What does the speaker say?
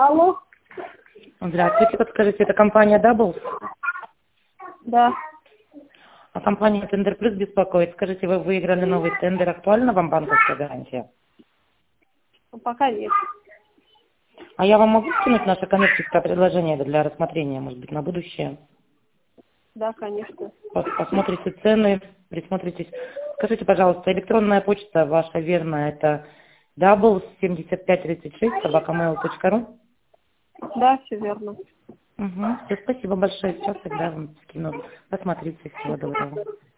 Алло. Здравствуйте, подскажите, это компания Doubles? Да. А компания Тендер Плюс беспокоит. Скажите, вы выиграли новый тендер, актуальна вам банковская гарантия? Ну, пока нет. А я вам могу скинуть наше коммерческое предложение для рассмотрения, может быть, на будущее? Да, конечно. Посмотрите цены, присмотритесь. Скажите, пожалуйста, электронная почта ваша верная, это doubles7536@mail.ru? Да, все верно. Угу. Все, спасибо большое. Сейчас тогда вам скину. Посмотрите. Всего доброго.